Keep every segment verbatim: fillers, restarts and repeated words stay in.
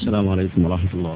السلام عليكم ورحمة الله.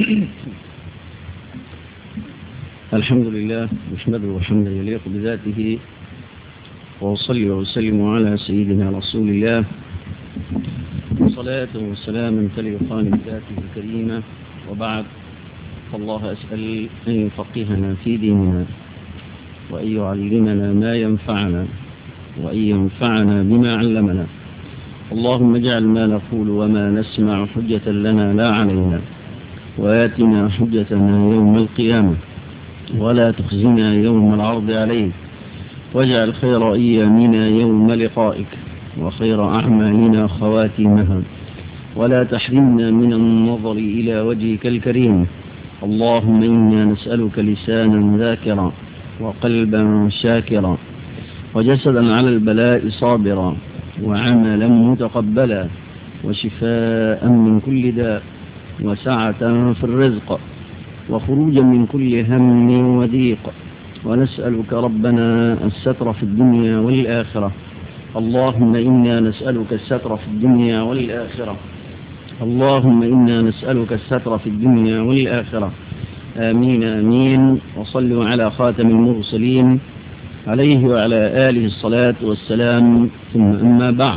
الحمد لله نحمده حمدا يليق بذاته، وأصلي وأسلم على سيدنا رسول الله صلاة وسلاما تليقان بذاته الكريمة، وبعد، فالله أسأل أن يفقهنا في ديننا، وأن يعلمنا ما ينفعنا، وأن ينفعنا بما علمنا. اللهم اجعل ما نقول وما نسمع حجة لنا لا علينا، وآتنا حجتنا يوم القيامة، ولا تخزنا يوم العرض عليك، واجعل خير أيامنا يوم لقائك، وخير أعمالنا خواتيمها، ولا تحرمنا من النظر إلى وجهك الكريم. اللهم إنا نسألك لسانا ذاكرا، وقلبا شاكرا، وجسدا على البلاء صابرا، وعملا متقبلا، وشفاء من كل داء، وسعة في الرزق، وخروجا من كل هم وضيق. ونسألك ربنا الستر في الدنيا والآخرة. اللهم إنا نسألك الستر في الدنيا والآخرة. اللهم إنا نسألك الستر في الدنيا والآخرة. آمين آمين. وصلوا على خاتم المرسلين عليه وعلى آله الصلاة والسلام، ثم أما بعد.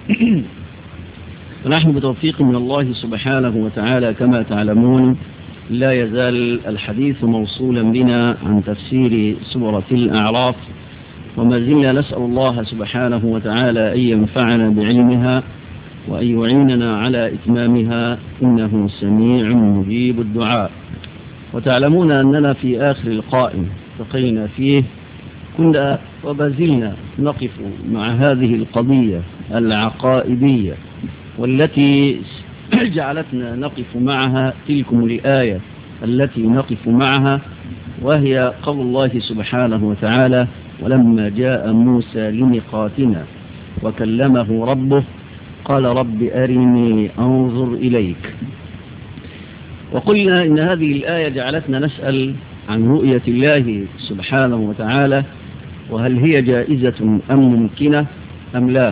ونحن بتوفيق من الله سبحانه وتعالى كما تعلمون لا يزال الحديث موصولا بنا عن تفسير سورة الأعراف، وما زلنا نسأل الله سبحانه وتعالى أن ينفعنا بعلمها، وأن يعيننا على إتمامها، إنه سميع مجيب الدعاء. وتعلمون أننا في آخر القائم التقينا فيه كنا وبازلنا نقف مع هذه القضية العقائدية، والتي جعلتنا نقف معها تلكم الآية التي نقف معها، وهي قول الله سبحانه وتعالى: ولما جاء موسى لميقاتنا وكلمه ربه قال رب أرني أنظر إليك. وقلنا إن هذه الآية جعلتنا نسأل عن رؤية الله سبحانه وتعالى، وهل هي جائزة أم ممكنة أم لا.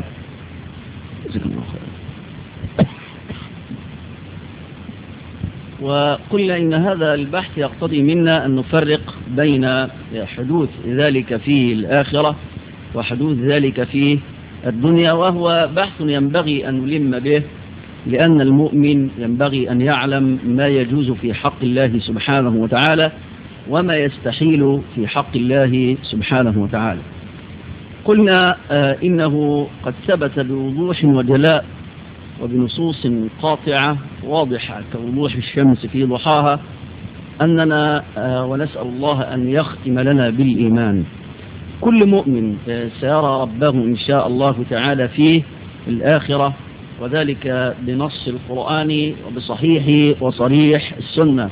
وقلنا إن هذا البحث يقتضي منا أن نفرق بين حدوث ذلك في الآخرة وحدوث ذلك في الدنيا، وهو بحث ينبغي أن نلم به، لأن المؤمن ينبغي أن يعلم ما يجوز في حق الله سبحانه وتعالى وما يستحيل في حق الله سبحانه وتعالى. قلنا آه إنه قد ثبت بوضوح وجلاء وبنصوص قاطعة واضحة كوضوح الشمس في ضحاها أننا آه ونسأل الله أن يختم لنا بالإيمان. كل مؤمن آه سيرى ربه إن شاء الله تعالى في الآخرة، وذلك بنص القرآن وبصحيح وصريح السنة.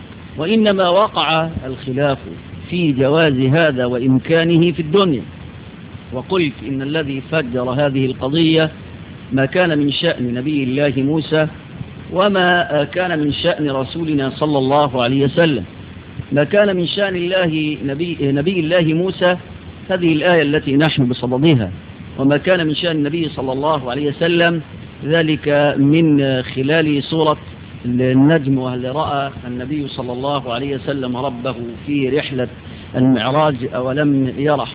وإنما وقع الخلاف في جواز هذا وإمكانه في الدنيا. وقلت إن الذي فجر هذه القضية ما كان من شأن نبي الله موسى، وما كان من شأن رسولنا صلى الله عليه وسلم. ما كان من شأن الله نبي, نبي الله موسى هذه الآية التي نحن بصددها، وما كان من شأن النبي صلى الله عليه وسلم ذلك من خلال سورة النجم، وهل رأى النبي صلى الله عليه وسلم ربه في رحلة المعراج أولم يرح.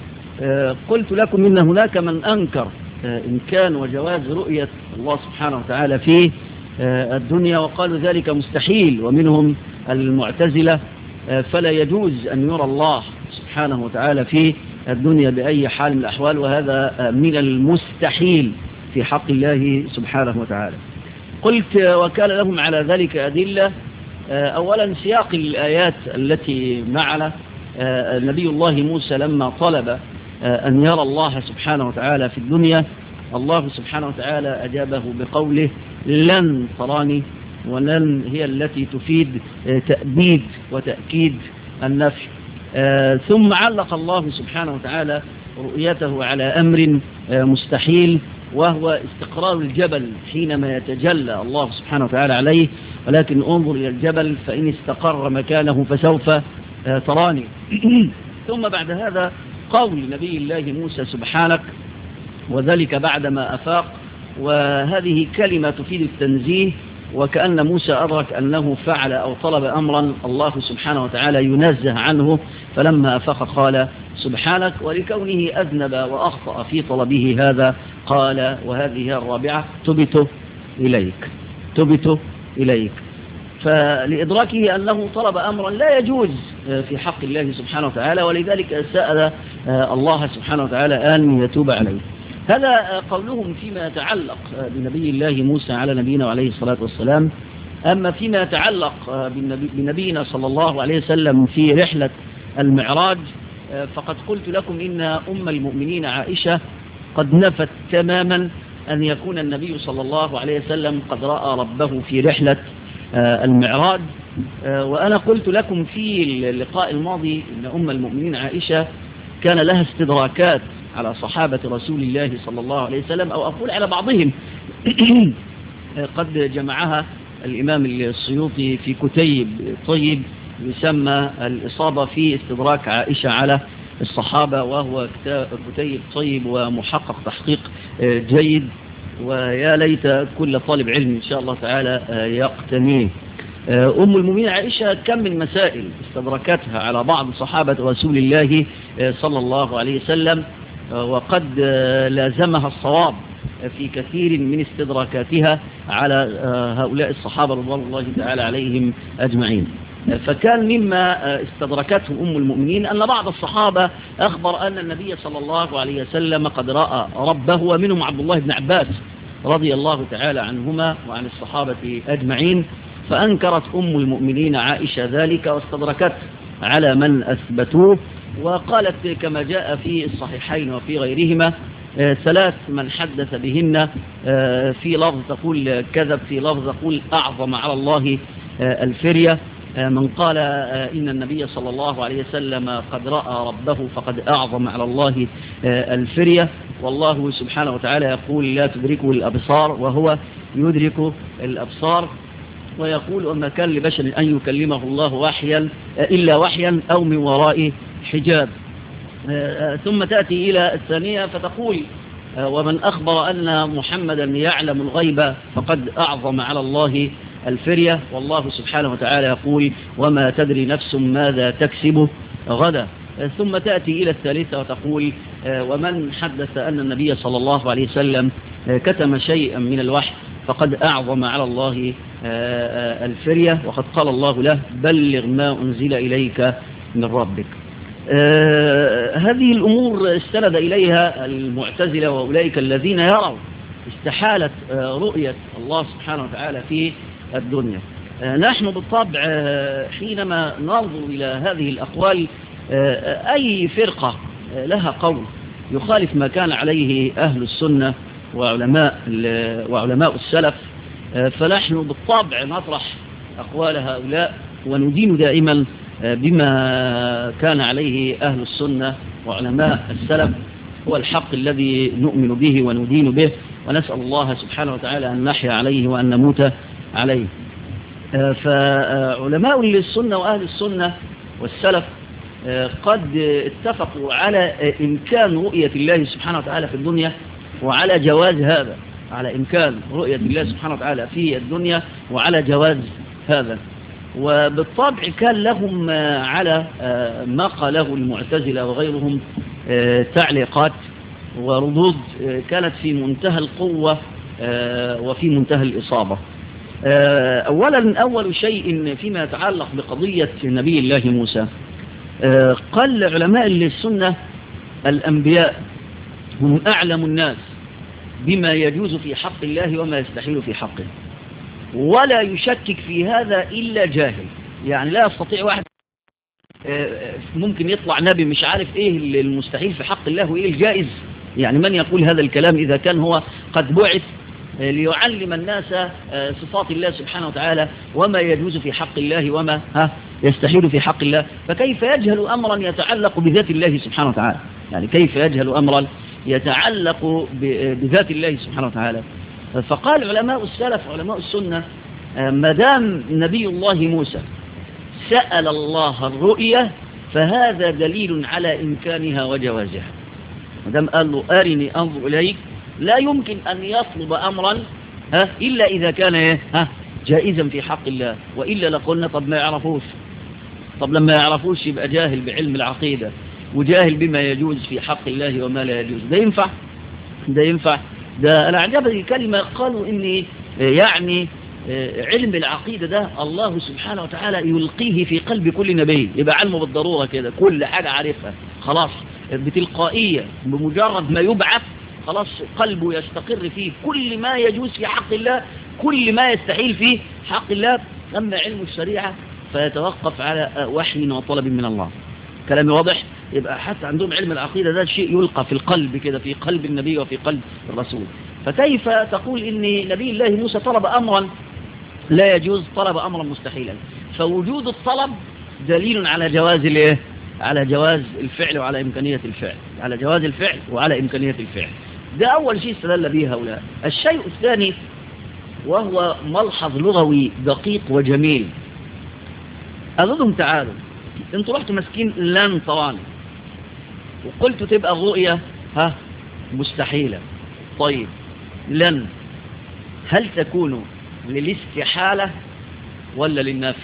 قلت لكم إن هناك من أنكر إمكان وجواز رؤية الله سبحانه وتعالى في الدنيا، وقالوا ذلك مستحيل، ومنهم المعتزلة، فلا يجوز أن يرى الله سبحانه وتعالى في الدنيا بأي حال من الأحوال، وهذا من المستحيل في حق الله سبحانه وتعالى. قلت وكان لهم على ذلك أدلة. أولا سياق الآيات التي معنا، نبي الله موسى لما طلب أن يرى الله سبحانه وتعالى في الدنيا، الله سبحانه وتعالى أجابه بقوله لن تراني، ولن هي التي تفيد تأبيد وتأكيد النفي. ثم علق الله سبحانه وتعالى رؤيته على أمر مستحيل، وهو استقرار الجبل حينما يتجلى الله سبحانه وتعالى عليه، ولكن انظر إلى الجبل فإن استقر مكانه فسوف تراني. ثم بعد هذا قول نبي الله موسى سبحانك، وذلك بعدما أفاق، وهذه كلمة تفيد التنزيه وكأن موسى أدرك أنه فعل أو طلب أمرا الله سبحانه وتعالى ينزه عنه، فلما أفاق قال سبحانك، ولكونه أذنب وأخطأ في طلبه هذا قال وهذه الرابعة تبت إليك تبت إليك. فلإدراكه أنه طلب أمرا لا يجوز في حق الله سبحانه وتعالى، ولذلك سأل الله سبحانه وتعالى أن يتوب عليه. هذا قولهم فيما يتعلق بنبي الله موسى على نبينا عليه الصلاة والسلام. أما فيما يتعلق بنبينا صلى الله عليه وسلم في رحلة المعراج، فقد قلت لكم إن أم المؤمنين عائشة قد نفت تماما أن يكون النبي صلى الله عليه وسلم قد رأى ربه في رحلة المعراج. وأنا قلت لكم في اللقاء الماضي أن أم المؤمنين عائشة كان لها استدراكات على صحابة رسول الله صلى الله عليه وسلم، أو أقول على بعضهم. قد جمعها الإمام السيوطي في كتيب طيب يسمى الإصابة في استدراك عائشة على الصحابة، وهو كتيب طيب ومحقق تحقيق جيد، ويا ليت كل طالب علم إن شاء الله تعالى يقتنيه. أم المؤمنين عائشة كم من مسائل استدركتها على بعض صحابة رسول الله صلى الله عليه وسلم، وقد لازمها الصواب في كثير من استدراكاتها على هؤلاء الصحابة رضوان الله تعالى عليهم أجمعين. فكان مما استدركته أم المؤمنين أن بعض الصحابة أخبر أن النبي صلى الله عليه وسلم قد رأى ربه، ومنهم عبد الله بن عباس رضي الله تعالى عنهما وعن الصحابة أجمعين. فأنكرت أم المؤمنين عائشة ذلك واستدركت على من أثبتوه، وقالت كما جاء في الصحيحين وفي غيرهما ثلاث من حدث بهن، في لفظ تقول كذب، في لفظ تقول أعظم على الله الفرية. من قال إن النبي صلى الله عليه وسلم قد رأى ربه فقد أعظم على الله الفرية، والله سبحانه وتعالى يقول لا تدركه الأبصار وهو يدرك الأبصار، ويقول وما كان لبشر أن يكلمه الله وحيا إلا وحيا أو من وراء حجاب. ثم تأتي إلى الثانية فتقول ومن أخبر أن محمدا يعلم الغيب فقد أعظم على الله الفرية، والله سبحانه وتعالى يقول وما تدري نفس ماذا تكسب غدا. ثم تأتي إلى الثالثة وتقول ومن حدث أن النبي صلى الله عليه وسلم كتم شيئا من الوحي فقد أعظم على الله الفرية، وقد قال الله له بلغ ما أنزل إليك من ربك. هذه الأمور استند إليها المعتزلة وأولئك الذين يروا استحالة رؤية الله سبحانه وتعالى في الدنيا. نحن بالطبع حينما ننظر إلى هذه الأقوال، أي فرقة لها قول يخالف ما كان عليه أهل السنة وعلماء وعلماء السلف، فنحن بالطبع نطرح أقوال هؤلاء وندين دائما بما كان عليه أهل السنة وعلماء السلف، هو الحق الذي نؤمن به وندين به، ونسأل الله سبحانه وتعالى أن نحيا عليه وأن نموت عليه. فعلماء السنة وأهل السنة والسلف قد اتفقوا على إمكان رؤية الله سبحانه وتعالى في الدنيا، وعلى جواز هذا، على إمكان رؤية الله سبحانه وتعالى في الدنيا وعلى جواز هذا. وبالطبع كان لهم على ما قاله المعتزلة وغيرهم تعليقات وردود كانت في منتهى القوة وفي منتهى الإصابة. أولا أول شيء فيما يتعلق بقضية نبي الله موسى، قال علماء السنة الأنبياء هم أعلم الناس بما يجوز في حق الله وما يستحيل في حقه، ولا يشكك في هذا إلا جاهل. يعني لا يستطيع واحد ممكن يطلع نبي مش عارف إيه المستحيل في حق الله وإيه الجائز. يعني من يقول هذا الكلام إذا كان هو قد بعث ليعلم الناس صفات الله سبحانه وتعالى وما يجوز في حق الله وما ها يستحيل في حق الله، فكيف يجهل أمرا يتعلق بذات الله سبحانه وتعالى؟ يعني كيف يجهل أمرا يتعلق بذات الله سبحانه وتعالى؟ فقال علماء السلف علماء السنة ما دام نبي الله موسى سأل الله الرؤية فهذا دليل على إمكانها وجوازها. ما دام قال له أرني أنظر إليك، لا يمكن أن يطلب أمرا ها إلا إذا كان ها جائزا في حق الله، وإلا لقلنا طب ما يعرفوش. طب لما يعرفوش يبقى جاهل بعلم العقيدة وجاهل بما يجوز في حق الله وما لا يجوز. ده ينفع؟ ده ينفع؟ ده أنا عجبني كلمة قالوا إن يعني علم العقيدة ده الله سبحانه وتعالى يلقيه في قلب كل نبي، يبقى علمه بالضرورة كده، كل حاجة عارفها خلاص بتلقائية، بمجرد ما يبعث خلاص قلبه يستقر فيه كل ما يجوز في حق الله، كل ما يستحيل فيه حق الله. أما علم الشريعة فيتوقف على وحي وطلب من الله. كلامي واضح؟ يبقى حتى عندهم علم العقيدة ده شيء يلقى في القلب كده، في قلب النبي وفي قلب الرسول. فكيف تقول إن نبي الله موسى طلب أمرا لا يجوز، طلب أمرا مستحيلا؟ فوجود الطلب دليل على جواز الايه؟ على جواز الفعل وعلى إمكانية الفعل، على جواز الفعل وعلى إمكانية الفعل. ده أول شيء استدل به هؤلاء. الشيء الثاني وهو ملحظ لغوي دقيق وجميل. أظنهم تعالوا انتوا رحتوا مسكين لن طوال وقلتوا تبقى الرؤية ها مستحيلة. طيب لن هل تكون للاستحالة ولا للنفي؟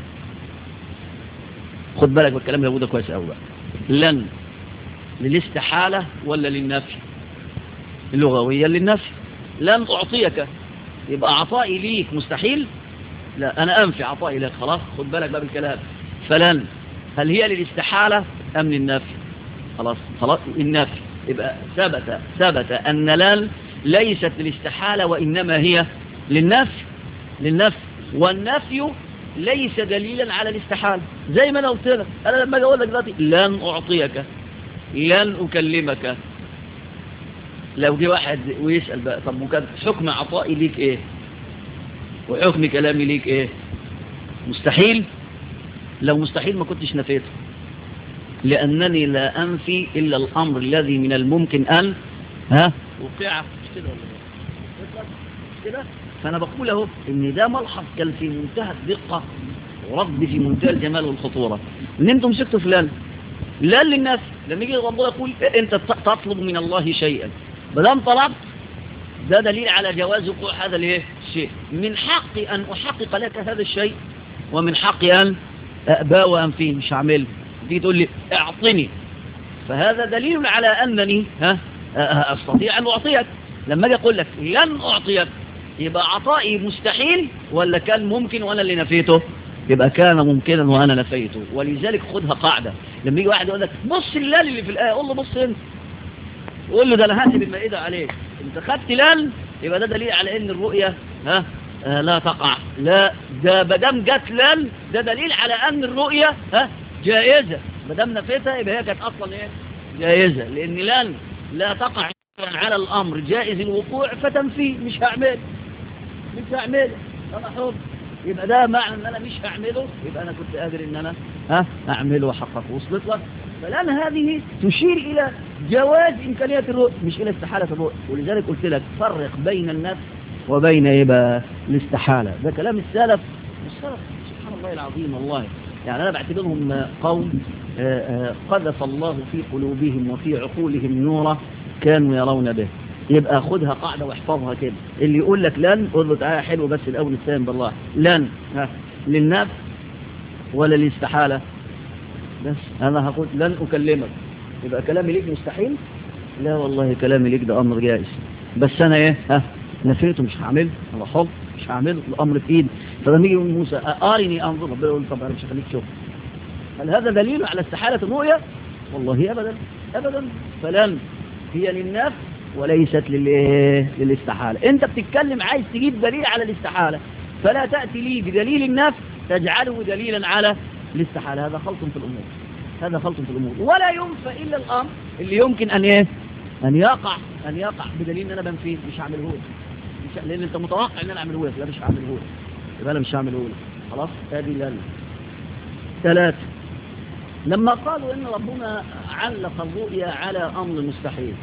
خد بالك بالكلام اللي ده كويس قوي بقى. لن للاستحالة ولا للنفي؟ اللغوية للنفي. لن أعطيك يبقى عطائي ليك مستحيل؟ لا، أنا أنفي عطائي لك. خلاص خد بالك بقى بالكلام. فلن هل هي للاستحالة أم للنفي؟ خلاص خلاص النفي. يبقى ثبت ثبت أن لن ليست للاستحالة وإنما هي للنفي. للنفي والنفي ليس دليلا على الاستحالة. زي ما أنا قلت لك، أنا لما أقول لك دلوقتي لن أعطيك، لن أكلمك، لو جه واحد ويسأل بقى طب وكان حكم عطائي ليك إيه وحكم كلامي ليك إيه؟ مستحيل. لو مستحيل ما كنتش نفيته، لأنني لا أنفي إلا الأمر الذي من الممكن أن ها وقع. مش كده ولا مش كده؟ فأنا بقول اهو إن ده ملحظ كان في منتهى الدقة ورد في منتهى الجمال والخطورة، إن أنتم مسكتوا فلان لا للناس. لما يجي ربنا يقول أنت تطلب من الله شيئا، بدل طلبت ده دليل على جواز وقوع هذا الايه الشيء. من حقي أن أحقق لك هذا الشيء ومن حقي أن أأبى وأنفيه، مش هعمله. تيجي تقول لي اعطني، فهذا دليل على أنني ها أستطيع أن أعطيك. لما أجي أقول لك لن أعطيك يبقى عطائي مستحيل ولا كان ممكن وأنا اللي نفيته؟ يبقى كان ممكنا وأنا نفيته. ولذلك خدها قاعدة. لما يجي واحد يقول لك بص اللال اللي في الآية، قول له بص انت، قول له ده أنا هاتي بالمائدة عليك، انت خدت لال يبقى ده دليل على ان الرؤية ها آه لا تقع. لا، ده بدام جت لال ده دليل على ان الرؤية ها جائزة. بدام نفيتها يبقى هي كانت اصلا ايه جائزة، لان لال لا تقع على الامر جائز الوقوع فتنفيه. مش هعمل مش هعمل انا حب، يبقى ده معنى ان انا مش هعمله، يبقى انا كنت قادر ان انا ها اعمله وحقق. وصلت لك؟ فلان هذه تشير إلى جواز إمكانية الرؤية مش إلى استحالة الرؤية. ولذلك قلت لك فرق بين النفس وبين يبقى الاستحالة. ده كلام السلف. السلف سبحان الله العظيم والله، يعني أنا بعتبرهم قوم قذف الله في قلوبهم وفي عقولهم نورا كانوا يرون به. يبقى خدها قاعدة واحفظها كده. اللي يقول لك لن قول له تعالى حلو بس الأول الثاني بالله. لن ها للنفس ولا للاستحالة؟ بس أنا هقول لن أكلمك، يبقى كلامي ليك مستحيل؟ لا والله كلامي ليك ده أمر جائز، بس أنا إيه ها نفيته مش هعمله. أنا حب مش هعمله، الأمر في إيدي. فلما يجي موسى أرني أنظر، ربنا يقول طب أنا مش هخليك شوف. هل هذا دليل على استحالة الرؤية؟ والله أبدا أبدا. فلن هي للنفس وليست للإيه للاستحالة. أنت بتتكلم عايز تجيب دليل على الاستحالة، فلا تأتي لي بدليل النفس تجعله دليلا على الاستحالة. هذا خلط في الأمور، هذا خلط في الأمور. ولا ينفى إلا الأمر اللي يمكن أن إيه أن يقع أن يقع بدليل أن أنا بنفيه. مش هعمله لك لأن أنت متوقع أن أنا أعمله لك. لا مش هعمله لك، يبقى أنا مش هعمله لك. خلاص هذه لن. ثلاثة، لما قالوا إن ربنا علق الرؤيا على أمر مستحيل،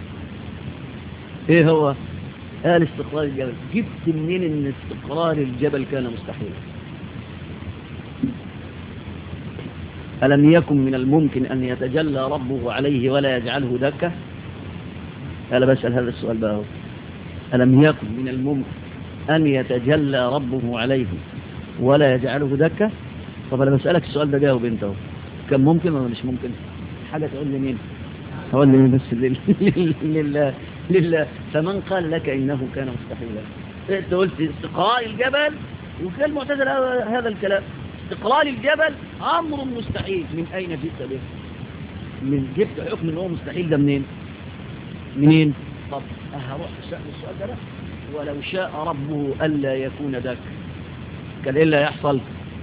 إيه هو؟ قال استقرار الجبل. جبت منين إن استقرار الجبل كان مستحيل؟ ألم يكن من الممكن أن يتجلى ربه عليه ولا يجعله دكة؟ أنا بسأل هذا السؤال بقى. ألم يكن من الممكن أن يتجلى ربه عليه ولا يجعله دكة؟ طب أنا بسألك السؤال ده، جاوب أنت. كان ممكن ولا مش ممكن؟ حاجة تقول لي مين؟ هقول لي بس لله لله. فمن قال لك إنه كان مستحيلا؟ أنت قلت استقرار الجبل، وفي المعتزلة هذا الكلام. استقرار الجبل أمر مستحيل، من أين جئت به؟ من جبت حكم إنه مستحيل ده منين؟ منين؟ طب هروح أسأل السؤال ده بقى. ولو شاء ربه ألا يكون ذاك كان إيه اللي يحصل؟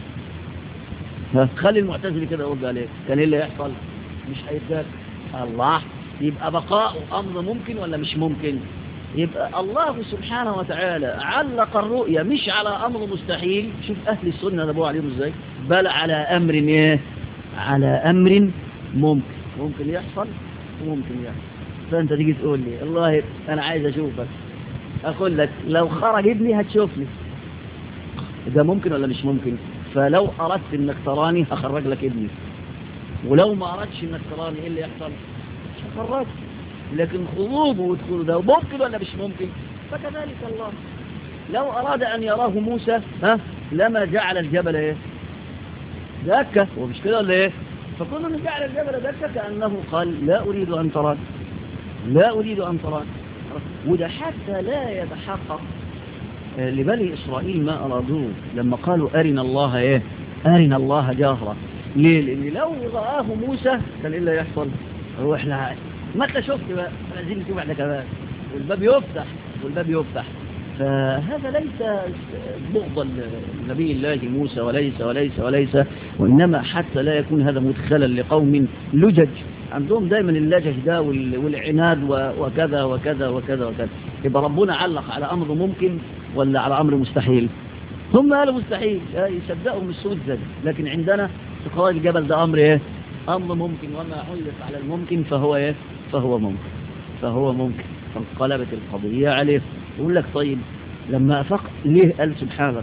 خلي المعتزلي كده يرد عليه، كان إيه اللي يحصل؟ مش هيتذاك الله. يبقى بقاء أمر ممكن ولا مش ممكن؟ يبقى الله سبحانه وتعالى علق الرؤية مش على أمر مستحيل. شوف أهل السنة نبوه عليهم إزاي، بل على أمر إيه؟ على أمر ممكن ممكن يحصل وممكن يحصل. فأنت تيجي تقول لي الله أنا عايز أشوفك، أقول لك لو خرج ابني هتشوفني، ده ممكن ولا مش ممكن؟ فلو أردت إنك تراني هخرج لك ابني، ولو ما أردتش إنك تراني إيه اللي يحصل؟ مش هخرج. لكن خروجه ودخوله ده ممكن ولا مش ممكن؟ فكذلك الله لو أراد أن يراه موسى ها لما جعل الجبل إيه؟ دكة. ومش كده ولا إيه؟ فكل من جعل الجبل دكة كأنه قال لا أريد أن تراني، لا أريد أن تراني. وده حتى لا يتحقق لبني إسرائيل ما أرادوه لما قالوا أرنا الله إيه؟ أرنا الله جاهرة. ليه؟ لأن لو رآه موسى كان إيه اللي يحصل؟ هو إحنا ما أنت شفت بقى، عايزين نشوف إحنا كمان، والباب يفتح والباب يفتح. فهذا ليس بغضا لنبي الله موسى، وليس وليس وليس وإنما حتى لا يكون هذا مدخلا لقوم لجج عندهم دائما اللجج ده والعناد وكذا وكذا وكذا وكذا. يبقى ربنا علق على أمر ممكن ولا على أمر مستحيل؟ هم قالوا مستحيل يصدقهم السذج، لكن عندنا استقرار الجبل ده أمر إيه؟ أمر ممكن، وما علق على الممكن فهو إيه؟ فهو ممكن فهو ممكن فانقلبت القضية عليه. يقول لك طيب لما أفق ليه قال سبحانه؟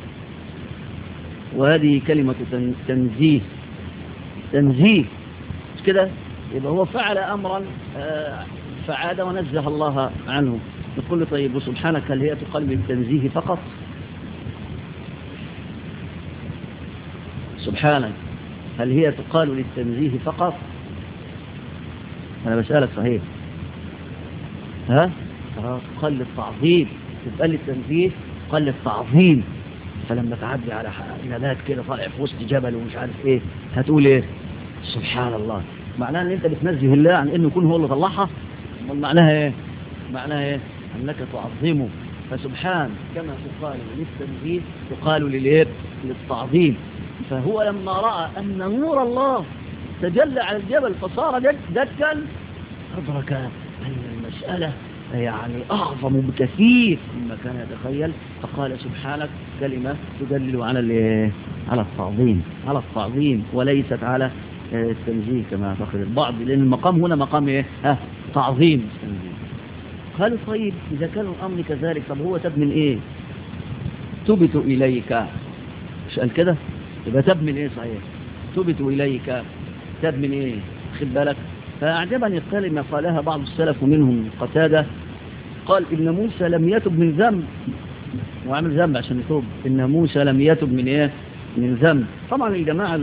وهذه كلمة تنزيه تنزيه مش كده؟ يبقى هو فعل أمرا فعاد ونزه الله عنه. نقول له طيب وسبحانك هل هي تقال بالتنزيه فقط؟ سبحانك هل هي تقال للتنزيه فقط؟ أنا بسألك صحيح ها؟ قال للتعظيم. تبقى للتنزيه قال للتعظيم. فلما تعدي على نبات كده طالع في وسط جبل ومش عارف ايه هتقول ايه؟ سبحان الله. معناها ان انت بتنزه الله عن انه يكون هو اللي طلعها. معناها ايه؟ معناها ايه؟ انك تعظمه. فسبحان كما تقال للتنزيه تقال للايه؟ للتعظيم. فهو لما رأى ان نور الله تجلى على الجبل فصار دكا أدرك أن المسألة يعني أعظم بكثير مما كان يتخيل، فقال سبحانك كلمة تدلل على على التعظيم على التعظيم وليست على التنزيه كما اعتقد البعض، لأن المقام هنا مقام إيه؟ ها تعظيم التنزيه. قالوا طيب إذا كان الأمر كذلك طب هو تب من إيه؟ تبت إليك. مش قال كده؟ يبقى تب من إيه صحيح؟ تبت إليك تب من إيه؟ خد بالك. فأعجبني الكلمة قالها بعض السلف ومنهم قتادة، قال إن موسى لم يتب من ذنب وعمل ذنب عشان يتوب. إن موسى لم يتب من إيه؟ من ذنب. طبعا الجماعة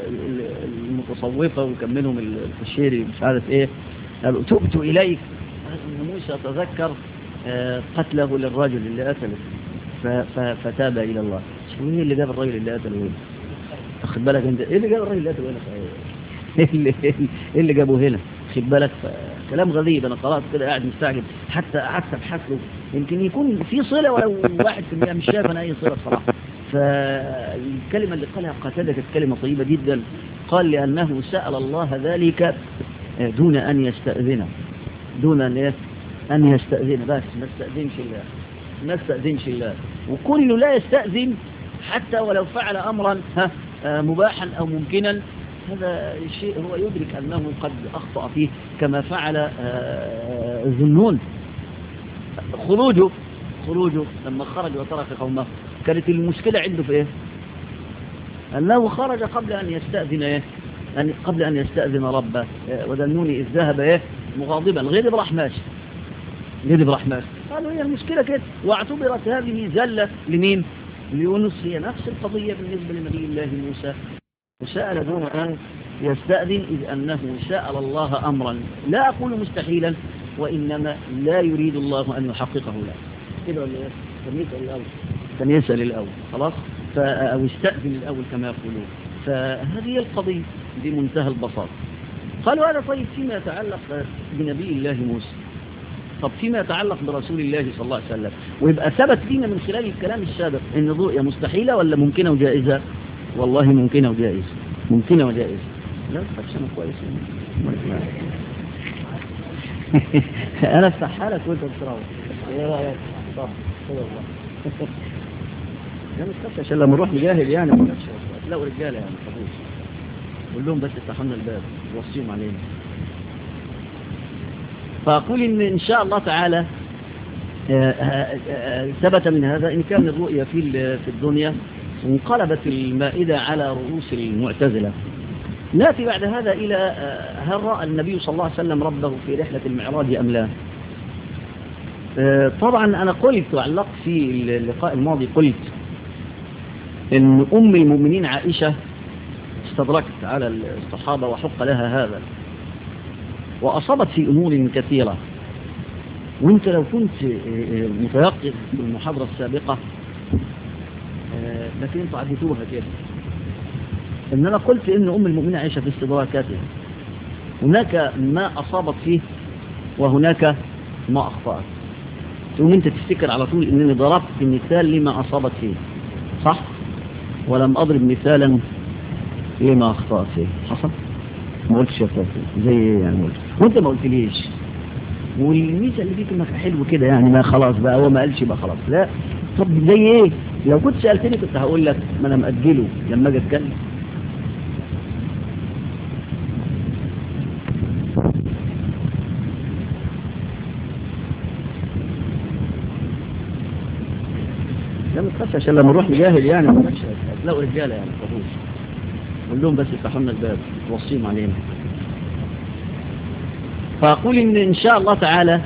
المتصوفة وكملهم الفشيري مش عارف إيه قالوا تبت إليك. إن موسى تذكر قتله للرجل اللي قتله فتاب إلى الله. شو إيه اللي جاب الرجل اللي قتله هنا؟ أخذ بالك أنت إيه اللي جاب الرجل اللي قتله هنا؟ ايه اللي, إيه اللي جابه هنا؟ خد بالك. كلام غريب انا قرأت كده قاعد مستعجب حتى قعدت ابحث له يمكن يكون في صلة ولو واحد في المية مش شايف انا اي صلة صراحة. فالكلمة اللي قالها قتادة كانت كلمة طيبة جدا. قال لأنه سأل الله ذلك دون أن يستأذنه دون أن أن يستأذن بس ما استأذنش الله ما استأذنش الله. وكل لا يستأذن حتى ولو فعل أمرا ها مباحا أو ممكنا هذا الشيء هو يدرك أنه قد أخطأ فيه كما فعل ذنون. خروجه خروجه لما خرج وترك قومه كانت المشكلة عنده في إيه؟ أنه خرج قبل أن يستأذن إيه؟ أن قبل أن يستأذن ربه. وذنوني إذ ذهب إيه؟ مغاضبا غضب راح ماشي غضب راح ماشي قالوا هي المشكلة كده، واعتبرت هذه زلة لمين؟ ليونس. هي نفس القضية بالنسبة لنبي الله موسى، وسأل دون أن يستأذن، إذ أنه سأل الله أمرا لا أقول مستحيلا، وإنما لا يريد الله أن يحققه له. كده ولا إيه؟ كان يسأل الأول، كان يسأل الأول خلاص، أو استأذن الأول كما يقولون. فهذه هي القضية بمنتهى البساطة. قالوا هذا طيب فيما يتعلق بنبي الله موسى. طب فيما يتعلق برسول الله صلى الله عليه وسلم، ويبقى ثبت لنا من خلال الكلام السابق ان الرؤيا مستحيلة ولا ممكنة وجائزة؟ والله ممكنة وجائزة، ممكنة وجائزة. لا تفكش انا كويس انا افتحها لك وانت بتروح. ايه رايك؟ طب خذ الله. لا مش تفكش عشان لما نروح نجاهد يعني ما تفكش، تلاقوا رجاله يعني خلاص. قول لهم بس افتحوا لنا الباب وصيهم علينا. فأقول إن إن شاء الله تعالى ثبت من هذا إن كان الرؤيا في في الدنيا، انقلبت المائدة على رؤوس المعتزلة. نأتي بعد هذا إلى هل رأى النبي صلى الله عليه وسلم ربه في رحلة المعراج أم لا؟ طبعا أنا قلت وعلقت في اللقاء الماضي، قلت إن أم المؤمنين عائشة استدركت على الصحابة وحق لها هذا، وأصابت في أمور كثيرة. وانت لو كنت متيقظ بالمحاضرة السابقة، لكن انتوا عديتوها كده، ان انا قلت ان ام المؤمنين عائشة في استدراكاتها هناك ما أصابت فيه وهناك ما أخطأت. تقوم انت تفتكر على طول انني ضربت مثال لما أصابت فيه، صح؟ ولم أضرب مثالا لما أخطأت فيه. حصل؟ ما قلتش يا فاتن زي ايه يعني؟ قلت وانت ما قلتليش. والميزه اللي فيك انك حلو كده يعني، ما خلاص بقى هو ما قالش بقى خلاص. لا طب زي ايه؟ لو كنت سالتني كنت هقول لك ما انا ماجله لما اجي اتكلم. لا ما تخافش عشان لما نروح نجاهد يعني ما تخافش، هتلاقوا رجاله يعني ما تخافوش. قول لهم بس افتحوا لنا الباب وصيهم علينا. فأقول إن إن شاء الله تعالى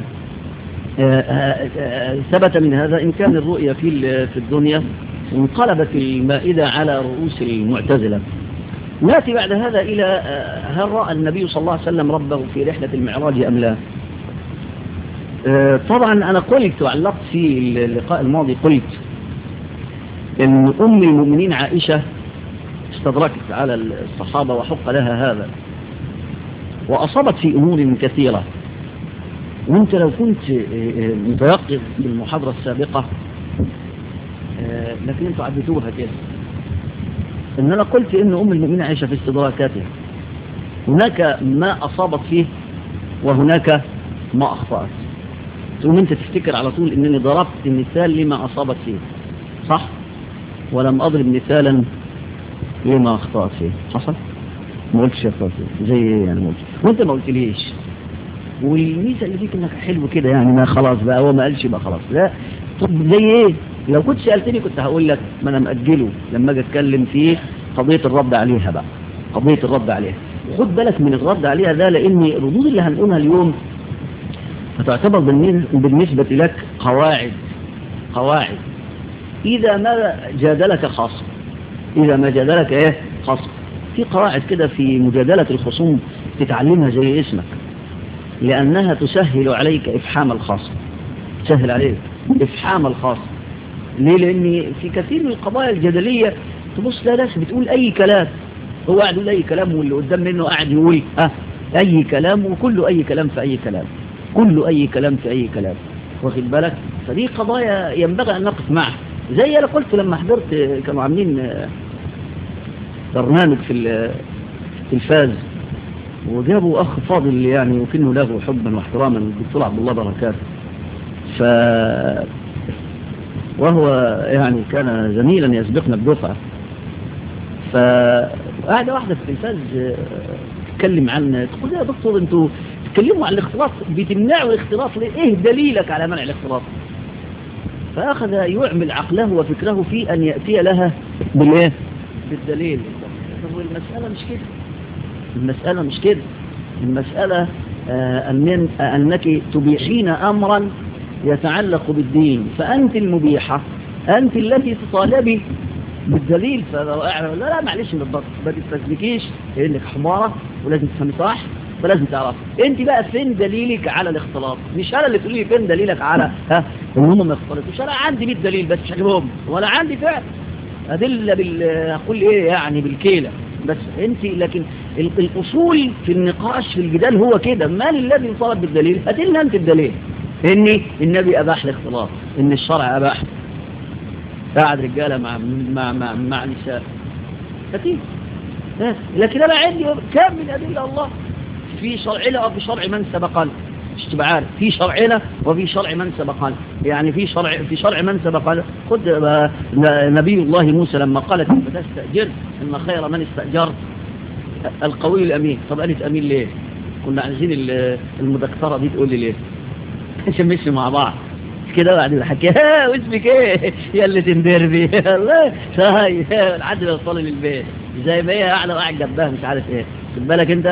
ثبت من هذا إن كان الرؤيا في في الدنيا، انقلبت المائدة على رؤوس المعتزلة. نأتي بعد هذا إلى هل رأى النبي صلى الله عليه وسلم ربه في رحلة المعراج أم لا؟ طبعا أنا قلت وعلقت في اللقاء الماضي، قلت إن أم المؤمنين عائشة استدركت على الصحابة وحق لها هذا، وأصابت في أمور كثيرة. وانت لو كنت متيقظ بالمحاضرة السابقة، لكن انتوا عديتوها كده، ان انا قلت ان ام المؤمنين عائشة في استدراكاتها هناك ما أصابت فيه وهناك ما أخطأت. تقوم انت تفتكر على طول انني ضربت مثال لما أصابت فيه، صح؟ ولم أضرب مثالا لما أخطأت فيه. حصل؟ ما قلتش يا فاتن زي ايه يعني؟ ما قلتش وانت ما قلتليش. والميزه اللي فيك انك حلو كده يعني، ما خلاص بقى هو ما قالش بقى خلاص. لا طب زي ايه؟ لو كنت سالتني كنت هقول لك ما انا ماجله لما اجي اتكلم في قضيه الرد عليها بقى، قضيه الرد عليها. خد بالك من الرد عليها ده، لان الردود اللي هنقولها اليوم هتعتبر بالنسبه لك قواعد قواعد اذا ما جادلك خصم، اذا ما جادلك ايه خصم. في قواعد كده في مجادلة الخصوم تتعلمها زي اسمك، لأنها تسهل عليك إفحام الخصم، تسهل عليك إفحام الخصم. ليه؟ لأن في كثير من القضايا الجدلية تبص لا ناس بتقول أي كلام، هو قاعد يقول أي كلام واللي قدام منه قاعد يقول أه أي كلام، وكله أي كلام في أي كلام، كله أي كلام في أي كلام، واخد بالك؟ فدي قضايا ينبغي أن نقف معها. زي أنا قلت لما حضرت كانوا عاملين برنامج في التلفاز، وجابوا أخ فاضل يعني وكنه له حبا واحتراما، الدكتور عبد الله بركات. ف وهو يعني كان زميلا يسبقنا بدفعة. فقاعدة واحدة في التلفاز تتكلم عن، تقول يا دكتور انتوا تتكلموا عن الاختلاط، بتمنعوا الاختلاط ليه؟ ايه دليلك على منع الاختلاط؟ فأخذ يعمل عقله وفكره في أن يأتي لها بالايه؟ بالدليل. المسألة مش كده، المسألة مش كده، المسألة آه أن أنك تبيحين أمرا يتعلق بالدين، فأنت المبيحة، أنت التي تطالبي بالدليل. فلا لا معلش بالضبط، ما تستسلكيش انك حمارة ولازم تفهمي صح، فلازم تعرف انت بقى فين دليلك على الاختلاط. مش انا اللي تقولي فين دليلك على ها ان هم ما يختلطوش. انا عندي مية دليل بس مش عاجبهم، ولا عندي فعل ادله بال اقول ايه يعني بالكيله بس انت. لكن الاصول في النقاش في الجدال هو كده، من الذي يطالب بالدليل؟ هات لنا انت الدليل ان النبي اباح الاختلاط، ان الشرع اباح قاعد رجاله مع مع مع, مع نساء كتير. لكن انا عندي كم من ادله الله في شرعنا وفي شرع من سبقنا. مش تبقى عارف في شرعنا وفي شرع من سبقنا. يعني في شرع في شرع من سبقنا. خد نبي الله موسى لما قالت فتستأجر ان خير من استأجرت القوي الامين. طب قالت امين ليه؟ كنا عايزين المذكره دي تقول لي ليه عشان مشي مع بعض كده بعد الحكي. ها واسمك ايه يا اللي تندر بيه الله صاي لحد ما يوصل للبيت زي ما هي قاعده قاعد جنبها مش عارف ايه. خد بالك انت.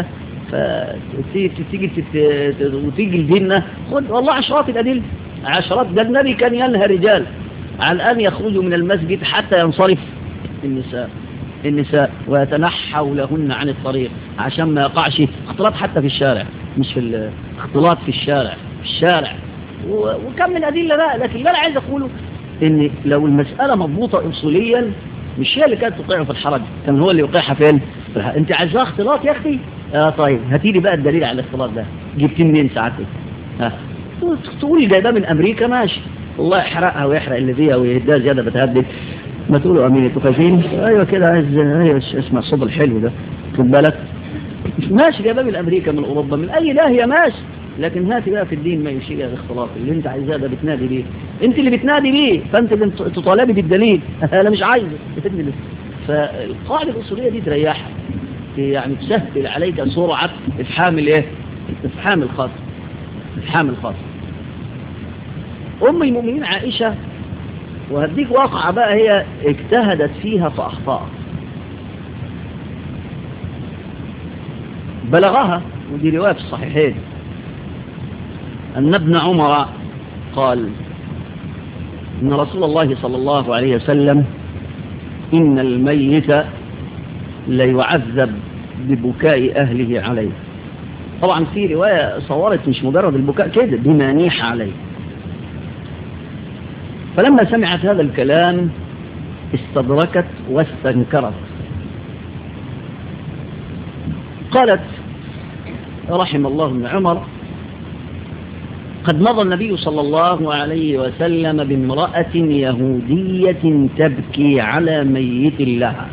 فتيجي تيجي وتيجي لديننا خد والله عشرات الادله عشرات. ده النبي كان ينهى رجال عن ان يخرجوا من المسجد حتى ينصرف النساء النساء ويتنحوا لهن عن الطريق عشان ما يقعش اختلاط حتى في الشارع. مش في الاختلاط في الشارع في الشارع وكم من أدلة بقى. لكن اللي أنا عايز أقوله إن لو المسألة مضبوطة أصوليا مش هي اللي كانت تقعه في الحرج، كان هو اللي يوقعها فين؟ أنت عايزاه اختلاط يا أختي؟ آه طيب هاتي لي بقى الدليل على الاختلاط ده جبتيه منين ساعتك؟ ها تقولي جايباه من أمريكا ماشي والله يحرقها ويحرق اللي فيها ويهدها زيادة بتهدد. ما تقولوا أمين انتوا خايفين؟ أيوة كده عايز أيوة اسمع الصوت الحلو ده خد بالك ماشي جايباه من أمريكا من أوروبا من أي داهية ماشي. لكن هاتي بقى في الدين ما يشيء الاختلاط اللي انت عايزاه ده بتنادي بيه. انت اللي بتنادي بيه فانت اللي تطالبي بالدليل. انا مش عايزه بتدلل. فالقاعده الاصوليه دي تريحها يعني تسهل عليك سرعه افهام الايه افهام الخاص افهام الخاص. ام المؤمنين عائشه وهديك واقعه بقى هي اجتهدت فيها فاخطأت. بلغها ودي روايه في الصحيحين أن ابن عمر قال إن رسول الله صلى الله عليه وسلم إن الميت ليعذب ببكاء أهله عليه. طبعا في رواية صورت مش مجرد البكاء كده بما نيح عليه. فلما سمعت هذا الكلام استدركت واستنكرت. قالت رحم الله ابن عمر قد مضى النبي صلى الله عليه وسلم بامرأة يهودية تبكي على ميت لها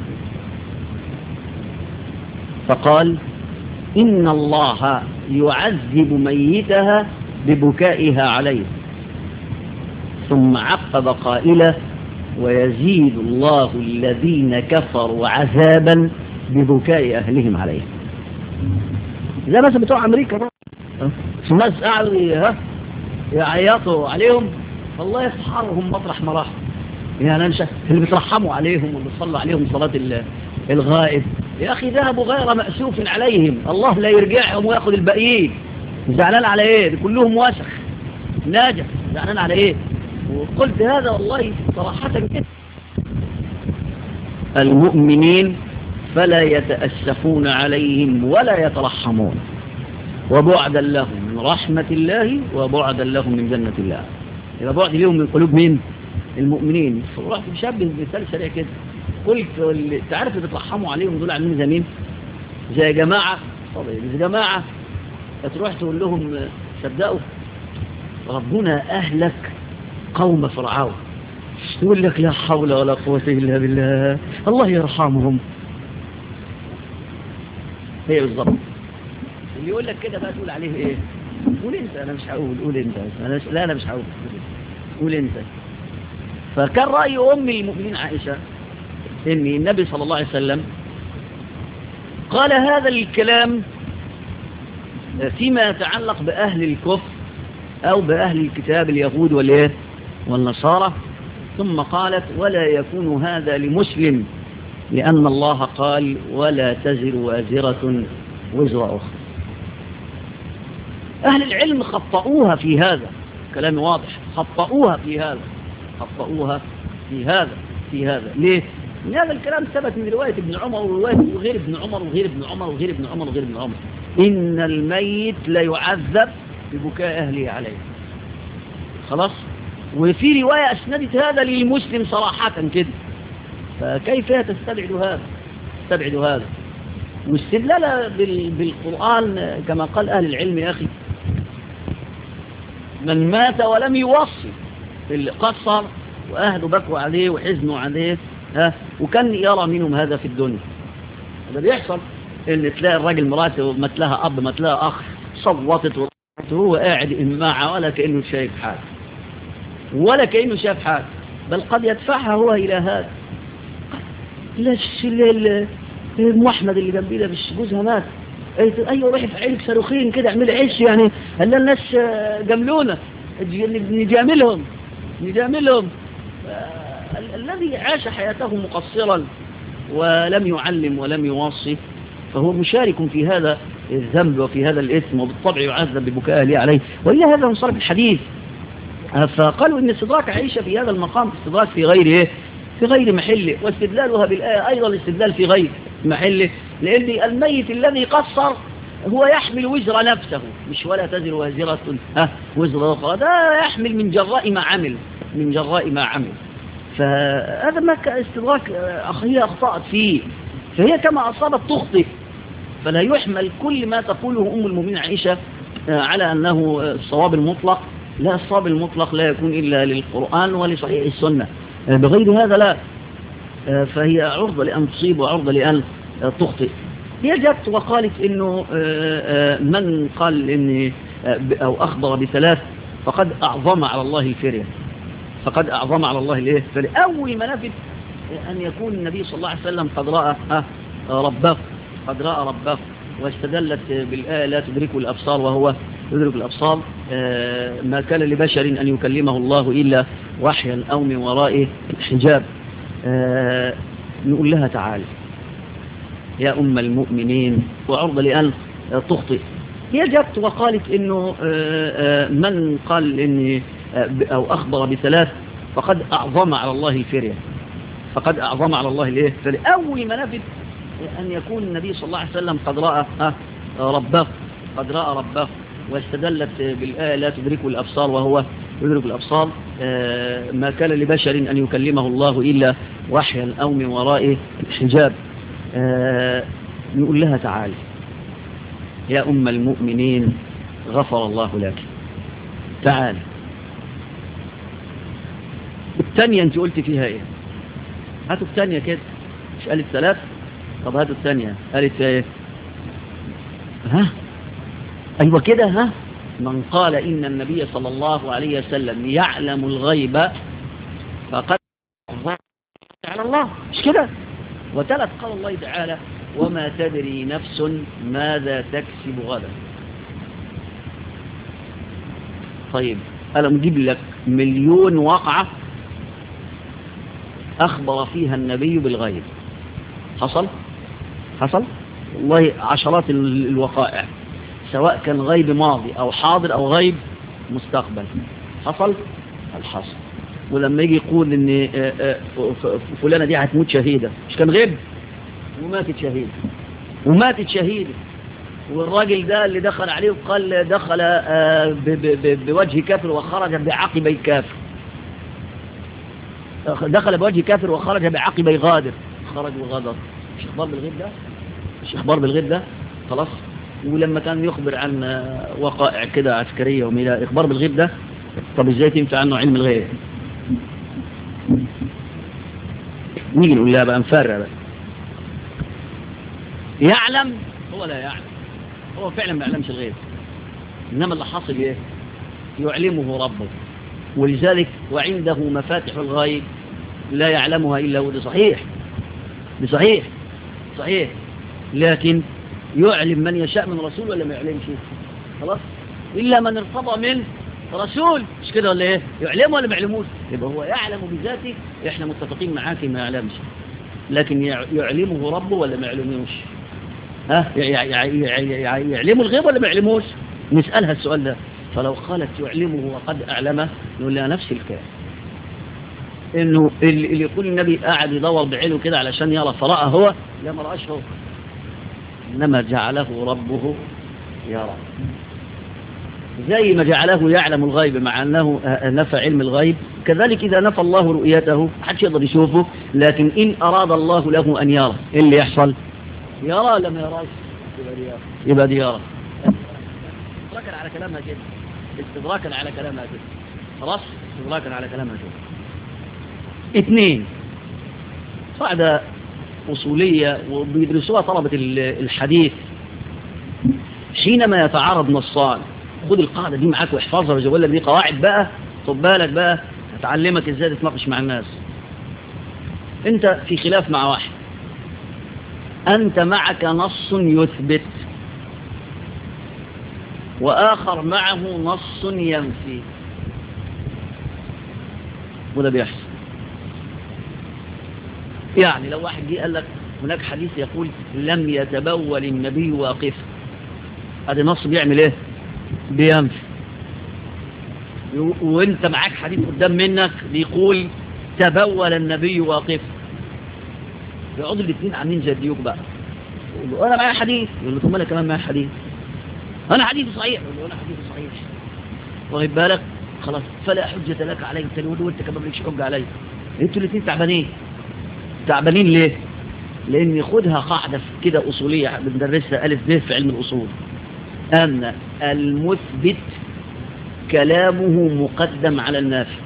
فقال إن الله يعذب ميتها ببكائها عليه ثم عقب قائلة ويزيد الله الذين كفروا عذابا ببكاء أهلهم عليه. زي مثلا بتوع أمريكا الناس قاعدوا ها يعيطوا عليهم الله يسحرهم مطرح ما راحوا. يعني أنا اللي بترحموا عليهم واللي بتصلوا عليهم صلاة الغائب يا أخي ذهبوا غير مأسوف عليهم الله لا يرجعهم ويأخذ الباقيين. زعلان على إيه؟ كلهم واسخ ناجح زعلان على إيه؟ وقلت هذا والله صراحة كده. المؤمنين فلا يتأسفون عليهم ولا يترحمون وبعدا لهم من رحمة الله وبعدا لهم من جنة الله. إذا بعد لهم من قلوب مين؟ المؤمنين. فرحت مشابه مثال سريع كده قلت تعرف اللي بترحموا عليهم دول عاملين زي مين؟ زي جماعة طبعا زي جماعة تروح تقول لهم صدقوا ربنا أهلك قوم فرعون تقول لك لا حول ولا قوة إلا بالله الله يرحمهم. هي بالضبط اللي يقول لك كده بقى تقول عليه ايه؟ قول انت. انا مش هقول قول انت. انا مش... لا انا مش هقول قول انت. فكان رأي ام المؤمنين عائشة ان النبي صلى الله عليه وسلم قال هذا الكلام فيما يتعلق بأهل الكفر او بأهل الكتاب اليهود والايه والنصارى ثم قالت ولا يكون هذا لمسلم لأن الله قال ولا تزر وازرة وزر أخرى. أهل العلم خطأوها في هذا كلامي واضح، خطأوها في هذا، خطأوها في هذا في هذا ليه؟ لأن هذا الكلام ثبت من رواية ابن عمر ورواية وغير ابن عمر وغير ابن عمر وغير ابن عمر وغير ابن عمر، إن الميت لا يعذب ببكاء أهله عليه. خلاص. وفي رواية أسندت هذا للمسلم صراحة كده، فكيف تستبعد هذا؟ تستبعد هذا واستدلال بالقرآن كما قال أهل العلم يا أخي، من مات ولم يوصي اللي قصر وأهله بكوا عليه وحزنوا عليه، ها، وكان يرى منهم هذا في الدنيا. هذا بيحصل ان تلاقي الراجل مراته ما تلاقيها اب ما تلاقيها اخ صوتت وهو قاعد إماعة ولا كأنه شايف حاجه ولا كأنه شايف حاجه، بل قد يدفعها هو الى هذا. ليش ام احمد اللي جنبي مش جوزها مات؟ ايوه روحي في عينك صاروخين كده اعملي عيش يعني، هلا الناس جاملونا نجاملهم نجاملهم. الذي عاش حياته مقصرا ولم يعلم ولم يوصي فهو مشارك في هذا الذنب وفي هذا الإثم، وبالطبع يعذب ببكاء أهله عليه. وإلى هذا انصرف الحديث. فقالوا إن استدراك عائشة في هذا المقام استدراك في غير إيه؟ في غير محله، واستدلالها بالآية أيضا الاستدلال في غير محله، لأن الميت الذي قصر هو يحمل وزر نفسه، مش ولا تزر وازرة ها وزر أخرى، ده يحمل من جراء ما عمل من جراء ما عمل. فهذا ما استدراك هي أخطأت فيه، فهي كما أصابت تخطئ، فلا يحمل كل ما تقوله أم المؤمنين عائشة على أنه الصواب المطلق. لا، الصواب المطلق لا يكون إلا للقرآن ولصحيح السنة، بغير هذا لا. فهي عرضة لأن تصيب وعرضة لأن تخطئ. هي جت وقالت إنه من قال إن أو أخبر بثلاث فقد أعظم على الله الفرية، فقد أعظم على الله الإيه؟ فأول ما نفت أن يكون النبي صلى الله عليه وسلم قد رأى ربه قد رأى ربه واستدلت بالآية لا تدركه الأبصار وهو يدرك الأبصار، ما كان لبشر أن يكلمه الله إلا وحيا أو من وراء حجاب. نقول لها تعالى يا أم المؤمنين، وعرض لأن تخطئ. هي جت وقالت إنه من قال إن أو أخبر بثلاث فقد أعظم على الله الفرية، فقد أعظم على الله الإيه؟ فأول ما نفت أن يكون النبي صلى الله عليه وسلم قد رأى ربه قد رأى ربه واستدلت بالآية لا تدركه الأبصار وهو يدرك الأبصار، ما كان لبشر أن يكلمه الله إلا وحيا أو من وراء حجاب. نقول لها تعالى يا أم المؤمنين غفر الله لك، تعالى. الثانية أنت قلت فيها إيه؟ هاتوا الثانية كده، مش قالت ثلاث؟ طب هاتوا الثانية قالت إيه؟ ها؟ أيوة كده. ها؟ من قال إن النبي صلى الله عليه وسلم يعلم الغيب فقد على الله، مش كده؟ وثلاث قال الله تعالى وما تدري نفس ماذا تكسب غدا. طيب أنا مجيب لك مليون وقعة أخبر فيها النبي بالغيب، حصل؟ حصل؟ والله عشرات الوقائع، سواء كان غيب ماضي أو حاضر أو غيب مستقبل، حصل؟ الحصل. ولما يجي يقول إن فلانة دي هتموت شهيدة، مش كان غيب؟ وماتت شهيدة وماتت شهيدة والراجل ده اللي دخل عليه وقال دخل بوجه كافر وخرج بعقبي كافر، دخل بوجه كافر وخرج بعقبي غادر، خرج وغادر، مش اخبار بالغيب ده؟ مش اخبار بالغيب ده؟ خلاص. ولما كان يخبر عن وقائع كده عسكرية وميلا، اخبار بالغيب ده؟ طب ازاي تنفع عنه علم الغيب؟ نيجي نقول لها بقى نفرق بقى، يعلم هو لا يعلم، هو فعلا ما يعلمش الغيب، انما اللي حاصل ايه؟ يعلمه ربه. ولذلك وعنده مفاتح الغيب لا يعلمها الا هو. ده صحيح، ده صحيح صحيح، لكن يعلم من يشاء من رسول ولا ما يعلمش؟ خلاص، الا من ارتضى من رسول، مش كده ولا ايه؟ يعلمه ولا ما يعلموش؟ يبقى هو يعلم بذاته، احنا متفقين معاك ما يعلمش، لكن يعلمه ربه ولا ما يعلموش؟ ها؟ يعلموا الغيب ولا ما يعلموش؟ نسألها السؤال ده. فلو قالت يعلمه وقد أعلمه نقول لها نفس الكلام، إنه اللي يقول النبي قاعد يدور بعينه كده علشان يرى فرأى هو، لا ما رأش هو، إنما جعله ربه يرى. زي ما جعله يعلم الغيب مع أنه نفى علم الغيب، كذلك إذا نفى الله رؤيته محدش يقدر يشوفه، لكن إن أراد الله له أن يرى إيه اللي يحصل؟ يرى لما يراش يبقى دي يرى. استدراكا على كلامها كده، استدراكا على كلامها كده، خلاص استدراكا على كلامها كده. اثنين، قاعدة أصولية وبيدرسوها طلبة الحديث، حينما يتعارض نصان، خد القاعدة دي معاك واحفظها وجوال لك، دي قواعد بقى، خد بالك بقى هتعلمك ازاي تتناقش مع الناس. انت في خلاف مع واحد، انت معك نص يثبت واخر معه نص ينفي، وده بيحصل. يعني لو واحد جه قال لك هناك حديث يقول لم يتبول النبي واقف، ادي نص بيعمل ايه؟ بينفي. وانت معاك حديث قدام منك بيقول تبول النبي واقف، يقعدوا الاثنين عاملين زي الديوك بقى، يقول له انا معايا حديث، يقول له طب انا كمان معايا حديث، انا حديث صحيح، يقول له انا حديث صحيح، واخد بالك؟ خلاص فلا حجة لك علي، الثاني يقول له انت كمان مالكش حجة علي. انتوا الاثنين تعبانين. تعبانين ليه؟ لان خدها قاعدة كده اصولية بندرسها الف ب في علم الاصول، ان المثبت كلامه مقدم على النافي.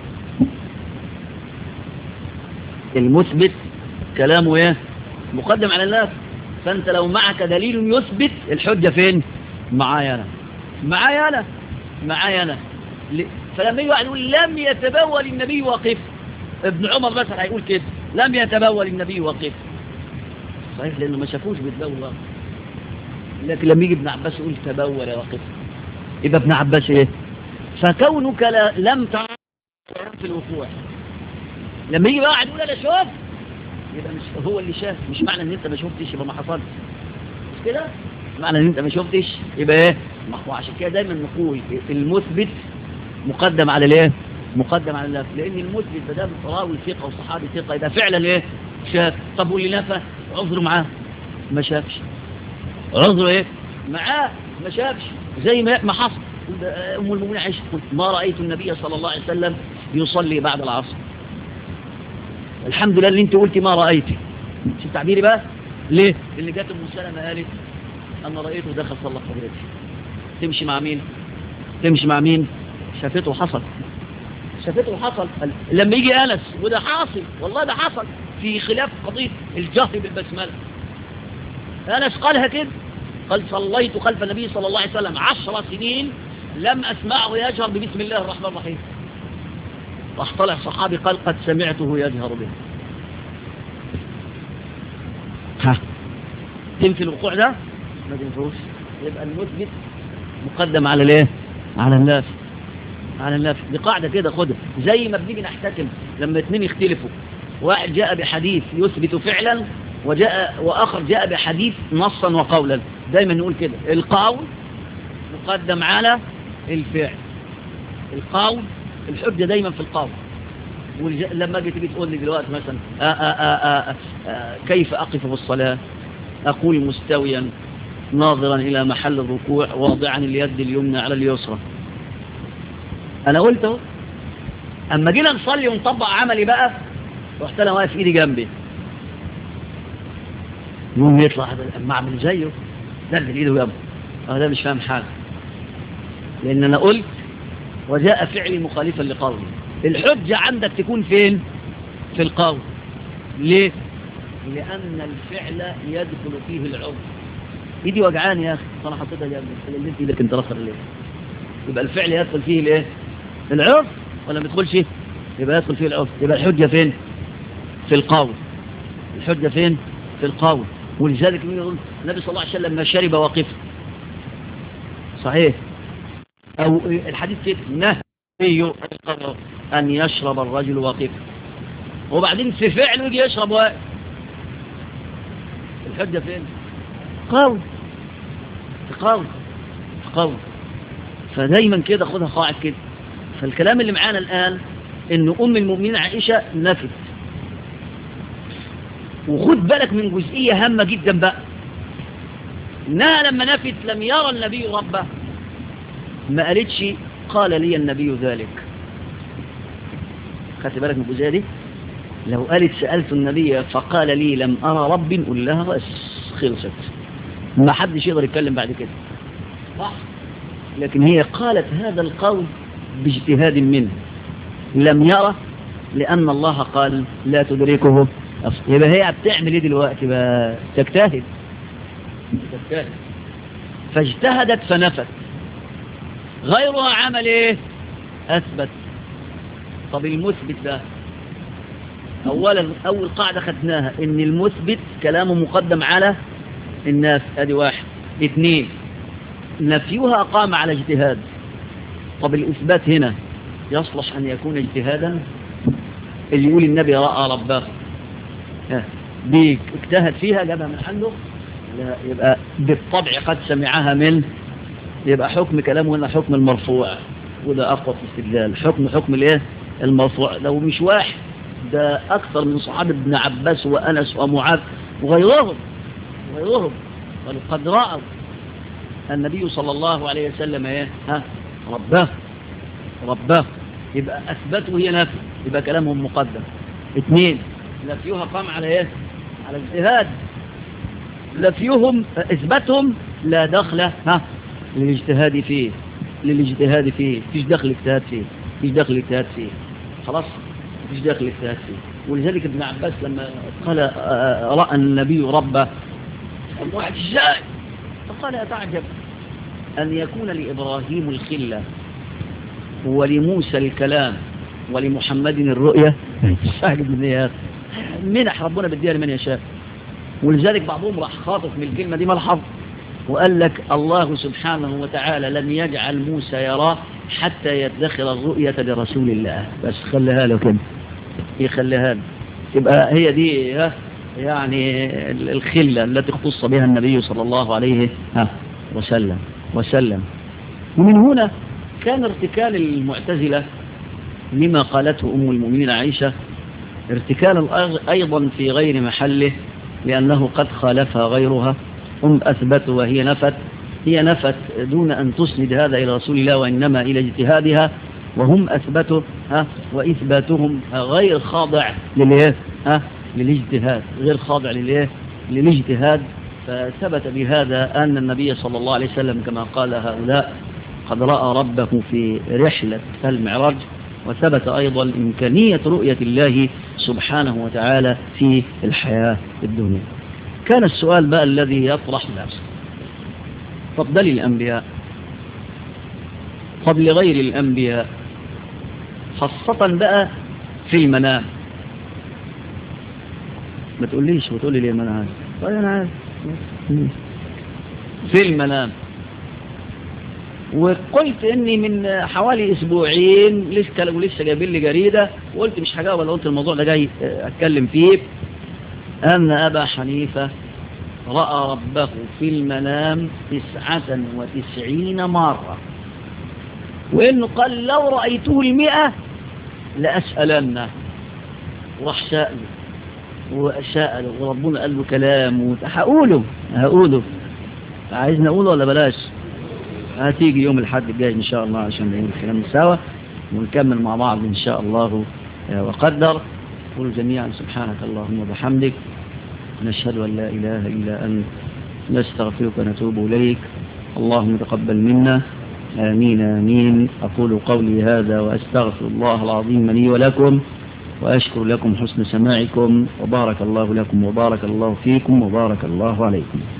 المثبت كلامه ايه؟ مقدم على النافي. فانت لو معك دليل يثبت، الحجة فين؟ معايا انا معايا انا معايا انا فلما يجي واحد يقول لم يتبول النبي واقف، ابن عمر مثلا هيقول كده لم يتبول النبي واقف، صحيح لانه ما شافوش بيتبول واقف، لكن لما يجي ابن عباس يقول تبول واقف، يبقى ابن عباس ايه؟ فكونك لم تعرف في الوقوع، لما يجي واحد يقول انا شوف، يبقى مش هو اللي شاف، مش معنى ان انت ما شفتش يبقى ما حصلش، مش كده؟ معنى ان انت ما شفتش يبقى ايه؟ ما هو عشان كده دايما نقول المثبت مقدم على الايه؟ مقدم على النفي، لان المثبت ده دام راوي ثقه وصحابي ثقه يبقى فعلا ايه؟ شاف. طب واللي نفى عذره معاه ما شافش، عذره ايه؟ معاه ما شافش، زي ما حصل ام المؤمنين عائشه ما رايت النبي صلى الله عليه وسلم يصلي بعد العصر. الحمد لله اللي انت قلتي ما رايتي، شو تعبيري بقى؟ ليه؟ اللي جت ام سلمة قالت انا رايته دخل صلى حضرتك. تمشي مع مين؟ تمشي مع مين؟ شافته وحصل، شافته وحصل. لما يجي انس، وده حاصل والله، ده حصل في خلاف قضيه الجهر بالبسمله، انس قالها كده، قال صليت خلف النبي صلى الله عليه وسلم عشر سنين لم اسمعه يجهر ببسم الله الرحمن الرحيم. راح طلع صحابي قال قد سمعته يجهر به. ها تنفي الوقوع ده؟ ما تنفوش. يبقى المثبت مقدم على الايه؟ على النافي، على النافي. دي قاعده كده خدها، زي ما بنيجي نحتكم لما اثنين يختلفوا، واحد جاء بحديث يثبت فعلا وجاء واخر جاء بحديث نصا وقولا، دايما نقول كده القول مقدم على الفعل، القول الحجه دايما في القول. ولما جيت تيجي تقول لي دلوقتي مثلا آآ آآ آآ كيف اقف في الصلاه؟ اقول مستويا ناظرا الى محل الركوع واضعا اليد اليمنى على اليسرى. انا قلته اما جينا نصلي ونطبق عملي بقى، رحت انا واقف ايدي جنبي، يوم يطلع اما اعمل زيه ده اللي ايده جنبه، اه ده مش فاهم حاجه، لان انا قلت وجاء فعلي مخالفا لقولي. الحجه عندك تكون فين؟ في القول. ليه؟ لان الفعل يدخل فيه العذر. ايدي وجعاني يا اخي فانا حطيتها جنبي، اللي انت ايدك انت راسها ليه؟ يبقى الفعل يدخل فيه الايه؟ العذر ولا ما يدخلش؟ يبقى يدخل فيه العذر. يبقى الحجه فين؟ في القول. الحجه فين؟ في القول. ولذلك يقول النبي صلى الله عليه وسلم ما شرب واقفا، صحيح؟ او الحديث كده نهي ان يشرب الرجل واقفا، وبعدين في فعله يجي يشرب واقف. الحجه فين؟ قول، في قول، في قول. فدايما كده خدها قاعد كده. فالكلام اللي معانا الآن إن أم المؤمنين عائشة نفت. وخد بالك من جزئية هامة جدا بقى، إنها لما نفت لم يرى النبي ربه، ما قالتش قال لي النبي ذلك. خدت بالك من الجزئية دي؟ لو قالت سألت النبي فقال لي لم أرى ربي نقول لها بس خلصت، ما حدش يقدر يتكلم بعد كده، صح؟ لكن هي قالت هذا القول باجتهاد منه، لم يرى لأن الله قال لا تدركه. يبقى هي بتعمل ايه دلوقتي بقى؟ تجتهد تجتهد فاجتهدت فنفت. غيرها عمل ايه؟ أثبت. طب المثبت ده أولا أول قاعدة خدناها إن المثبت كلامه مقدم على الناس، ادي واحد. اثنين، نفيها قام على اجتهاد. طب الإثبات هنا يصلح أن يكون اجتهادا؟ اللي يقول النبي رأى رباه دي اجتهد فيها جابها من عنده؟ لا، يبقى بالطبع قد سمعها من، يبقى حكم كلامه هنا حكم المرفوع، وده أقوى في استدلال. حكم حكم الايه؟ المرفوع. لو مش واحد، ده أكثر من صحابة ابن عباس وأنس ومعاذ وغيرهم وغيرهم قالوا قد رأوا النبي صلى الله عليه وسلم ايه؟ ها رباه رباه. يبقى أثبته هي نفي، يبقى كلامهم مقدم. اثنين، نفيها قام على ايه؟ على اجتهاد. نفيهم اثباتهم لا دخل ها للاجتهاد فيه للاجتهاد فيه فيش دخل اجتهاد فيه فيش دخل اجتهاد فيه خلاص، فيش دخل اجتهاد فيه. ولذلك ابن عباس لما قال رأى النبي ربه واحد ازاي؟ فقال أتعجب أن يكون لإبراهيم الخلة ولموسى الكلام ولمحمد الرؤية؟ استعجب من ايه؟ منح ربنا بديها لمن يشاء. ولذلك بعضهم راح خاطف من الكلمة دي ملحظ وقال لك الله سبحانه وتعالى لم يجعل موسى يراه حتى يدخل الرؤية لرسول الله، بس خليها له كده، يخليها له. يبقى هي دي يعني الخلة التي اختص بها النبي صلى الله عليه وسلم وسلم. ومن هنا كان ارتكال المعتزلة لما قالته أم المؤمنين عائشة ارتكال أيضا في غير محله، لأنه قد خالفها غيرها. هم أثبتوا وهي نفت، هي نفت دون أن تسند هذا إلى رسول الله وإنما إلى اجتهادها، وهم أثبتوا ها وإثباتهم غير خاضع للإيه ها للاجتهاد، غير خاضع للإيه للاجتهاد. فثبت بهذا أن النبي صلى الله عليه وسلم كما قال هؤلاء قد رأى ربه في رحلة المعراج، وثبت أيضا إمكانية رؤية الله سبحانه وتعالى في الحياة الدنيا. كان السؤال بقى الذي يطرح نفسه، فضل الأنبياء قبل غير الأنبياء، خاصة بقى في المنام. ما تقوليش وتقولي لي المنام، طيب أنا عارف في المنام. وقلت اني من حوالي اسبوعين لسه ولسه جايبين لي جريده وقلت مش هجاوب، ولا قلت الموضوع ده جاي اتكلم فيه، ان ابا حنيفه راى ربه في المنام تسعة وتسعين مره، وانه قال لو رايته المئة لاسالنه. وراح سأل وسأل وربنا قال له كلام هقوله هقوله عايزني اقوله ولا بلاش؟ هتيجي يوم الحد الجاي إن شاء الله عشان نقول الكلام سوا ونكمل مع بعض إن شاء الله وقدر. قولوا جميعا سبحانك اللهم وبحمدك، نشهد أن لا إله إلا أنت، نستغفرك ونتوب إليك. اللهم تقبل منا، آمين آمين. أقول قولي هذا وأستغفر الله العظيم لي ولكم، وأشكر لكم حسن سماعكم، وبارك الله لكم وبارك الله فيكم وبارك الله عليكم.